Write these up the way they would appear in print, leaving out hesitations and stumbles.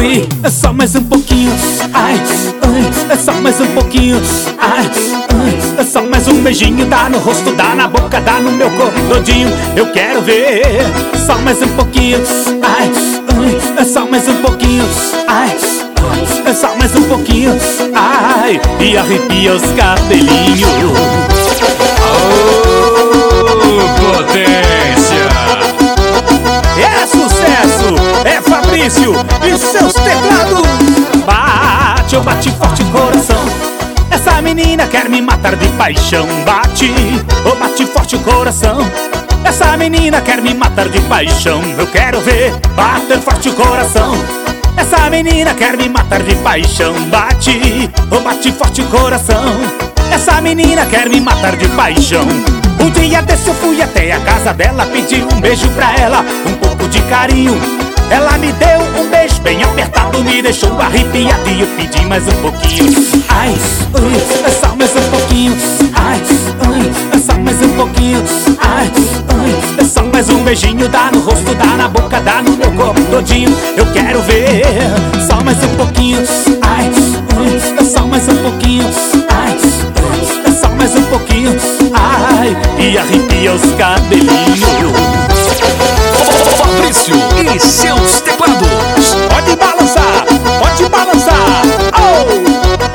ui, é só mais um pouquinho. Ai, ui, é só mais um pouquinho. Ai, ui, é só mais um beijinho. Dá no rosto, dá na boca, dá no meu corpo todinho. Eu quero ver, só mais um pouquinho. Ai, ui, é só mais um pouquinho. Ai, é só mais um pouquinho. Ai, e arrepia os cabelinhos. Oh, potência! É sucesso, é Fabrício e seus teclados. Bate, eu bate forte o coração. Essa menina quer me matar de paixão. Bate, oh bate forte o coração. Essa menina quer me matar de paixão. Eu quero ver bater forte o coração. Essa menina quer me matar de paixão. Bate, oh bate forte o coração. Essa menina quer me matar de paixão. Um dia desse eu fui até a casa dela, pedi um beijo pra ela, um pouco de carinho. Ela me deu um beijo bem apertado, me deixou arrepiado e eu pedi mais um pouquinho. Ai, ui, é só mais um pouquinho. Ai, ui, é só mais um pouquinho. Ai, ui, é só mais um beijinho. Dá no rosto, dá na boca, dá no meu corpo todinho. Eu quero ver, só mais um pouquinho. Ai, ui, é só mais um pouquinho. Ai, ui, é só mais um pouquinho. Ai, e arrepia os cabelinhos. Fabrício e seus teclados. Pode balançar, pode balançar. Oh!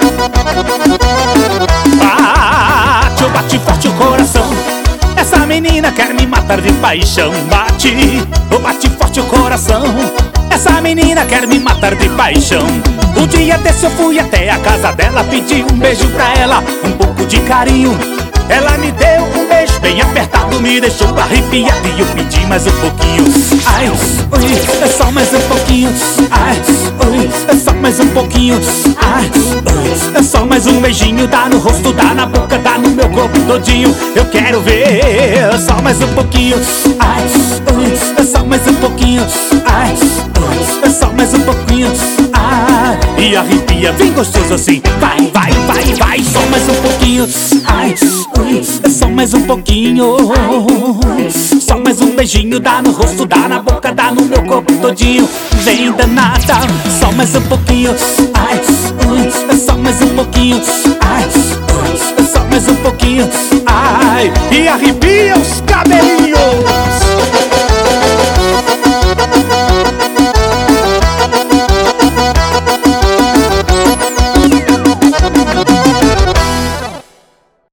Bate, oh, bate forte o coração. Essa menina quer me matar de paixão. Bate, oh, bate forte o coração. Essa menina quer me matar de paixão. Um dia desse eu fui até a casa dela, pedi um beijo pra ela, um pouco de carinho. Ela me deu um beijo bem apertado, me deixou arrepiado e eu pedi mais um pouquinho. Ai, ui, é só mais um pouquinho. Ai, ui, é só mais um pouquinho. Ai, ui, é só mais um beijinho. Dá no rosto, dá na boca, dá no meu corpo todinho. Eu quero ver, só mais um pouquinho. Ai, ui, é só mais um pouquinho. Ai, ui, é só mais um pouquinho. Ai, e arrepia bem gostoso assim. Vai, vai, vai, vai, só mais um pouquinho. Ai, ui, é só mais um pouquinho. Só mais um beijinho. Dá no rosto, dá na boca, dá no meu corpo todinho. Vem danada, só mais um pouquinho. Ai, ui, é só mais um pouquinho. Ai, ui, é só mais um pouquinho. Ai, e arrepia.